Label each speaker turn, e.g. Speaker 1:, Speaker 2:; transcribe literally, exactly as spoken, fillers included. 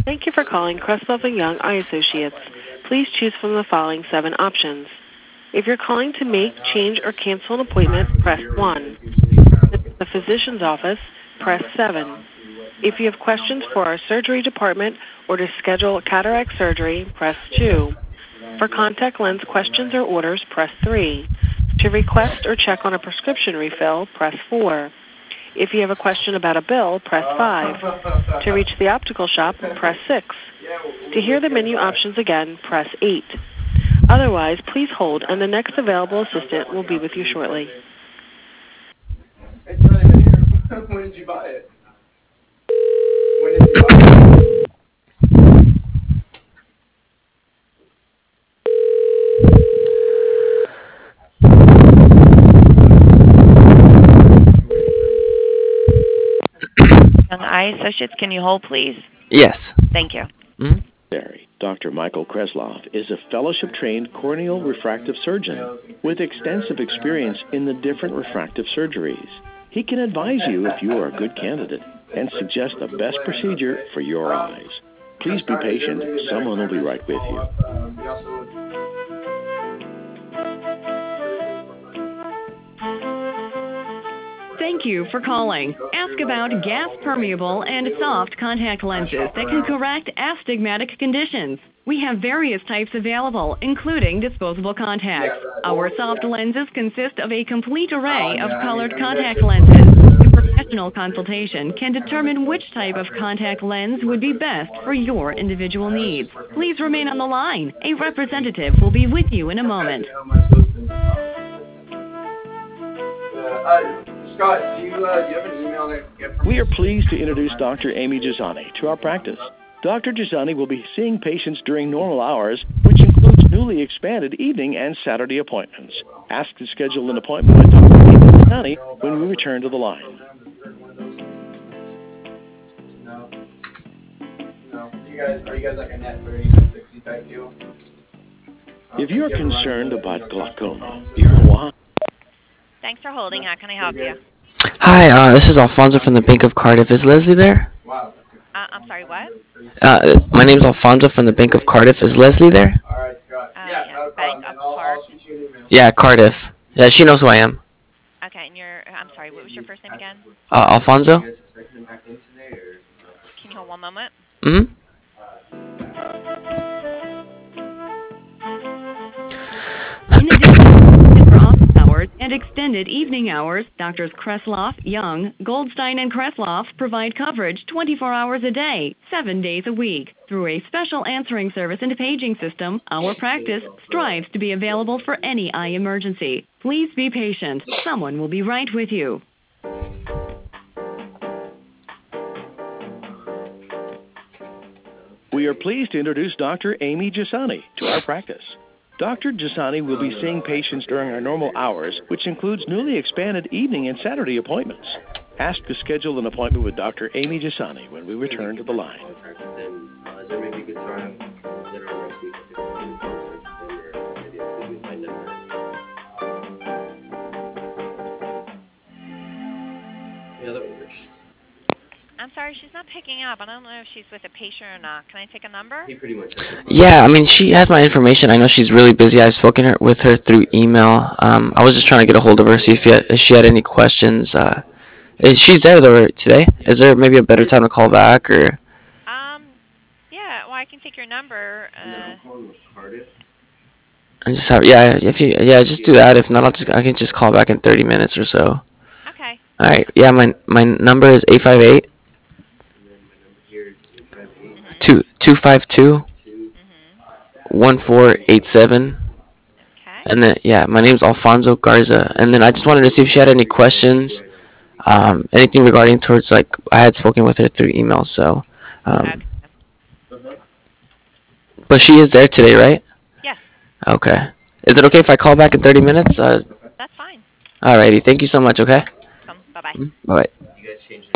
Speaker 1: Thank you for calling Kresloff and Young Eye Associates. Please choose from the following seven options. If you're calling to make, change, or cancel an appointment, press one. The physician's office, press seven. If you have questions for our surgery department or to schedule cataract surgery, press two. For contact lens questions or orders, press three. To request or check on a prescription refill, press four. If you have a question about a bill, press five. To reach the optical shop, press six. To hear the menu options again, press eight. Otherwise, please hold, and the next available assistant will be with you shortly.
Speaker 2: It's not even here. When did you buy it? When did you buy it?
Speaker 3: Young Eye Associates, can you hold, please?
Speaker 4: Yes.
Speaker 3: Thank you.
Speaker 4: Mm-hmm.
Speaker 5: Doctor Michael Kresloff is a fellowship-trained corneal refractive surgeon with extensive experience in the different refractive surgeries. He can advise you if you are a good candidate and suggest the best procedure for your eyes. Please be patient. Someone will be right with you.
Speaker 6: Thank you for calling. Ask about gas permeable and soft contact lenses that can correct astigmatic conditions. We have various types available, including disposable contacts. Our soft lenses consist of a complete array of colored contact lenses. A professional consultation can determine which type of contact lens would be best for your individual needs. Please remain on the line. A representative will be with you in a moment.
Speaker 2: Scott, do you, uh, do you have an email that I can get from
Speaker 5: We are pleased to introduce Doctor Amy Gisani to our practice. Doctor Gisani will be seeing patients during normal hours, which includes newly expanded evening and Saturday appointments. Ask to schedule an appointment with Doctor Amy Gisani when we return to the line.
Speaker 2: No. No. You guys, are you guys like a net thirty to sixty type deal?
Speaker 5: If you're concerned about glaucoma, you're wise.
Speaker 3: Thanks for holding. How can I help you?
Speaker 4: Hi, uh, this is Alfonso from the Bank of Cardiff. Is Leslie there?
Speaker 3: Uh, I'm sorry, what?
Speaker 4: Uh, my name's Alfonso from the Bank of Cardiff. Is Leslie there?
Speaker 2: Alright, Scott.
Speaker 3: Uh,
Speaker 2: Yeah,
Speaker 3: yeah,
Speaker 2: not a
Speaker 3: Bank
Speaker 2: problem.
Speaker 3: of
Speaker 2: And I'll,
Speaker 3: Park.
Speaker 2: I'll shoot you an email.
Speaker 4: Yeah, Cardiff. Yeah, she knows who I am.
Speaker 3: Okay, and you're, I'm sorry, what was your first name again?
Speaker 4: Uh, Alfonso?
Speaker 3: Can you hold one moment?
Speaker 4: Mm-hmm.
Speaker 6: In addition to office hours and extended evening hours, Doctors Kresloff, Young, Goldstein, and Kresloff provide coverage twenty-four hours a day, seven days a week. Through a special answering service and paging system, our practice strives to be available for any eye emergency. Please be patient. Someone will be right with you.
Speaker 5: We are pleased to introduce Doctor Amy Gisani to our practice. Doctor Gisani will be seeing patients during our normal hours, which includes newly expanded evening and Saturday appointments. Ask to schedule an appointment with Doctor Amy Gisani when we return to the line.
Speaker 7: Is there maybe a good time later on next week if you can contact them, or maybe I can give you my number? Yeah, that works.
Speaker 3: I'm sorry, she's not picking up. I don't know if she's with a patient or not. Can I take a number?
Speaker 7: He pretty much has it.
Speaker 4: Yeah, I mean, she has my information. I know she's really busy. I've spoken her, with her through email. Um, I was just trying to get a hold of her, see if, had, if she had any questions. Uh, is, she's there, though, today? Is there maybe a better time to call back, or...?
Speaker 3: Um, yeah, well, I can take your number. Uh,
Speaker 7: I'm calling with Cardiff.
Speaker 4: I just have, yeah, if you, yeah, just do that. If not, I'll just, I can just call back in thirty minutes or so.
Speaker 3: okay.
Speaker 4: All right, yeah, my my number is eight five eight, two two five two, one four eight seven.
Speaker 3: Okay.
Speaker 4: And then, yeah, my name's Alfonso Garza. And then I just wanted to see if she had any questions, um, anything regarding towards, like, I had spoken with her through email, so. Um,
Speaker 3: Okay.
Speaker 4: but she is there today, right?
Speaker 3: Yes,
Speaker 4: Okay. Is it okay if I call back in thirty minutes? Uh,
Speaker 3: that's fine.
Speaker 4: alrighty, thank you so much, okay?
Speaker 3: Come, bye-bye.
Speaker 4: Bye-bye.
Speaker 7: You guys changed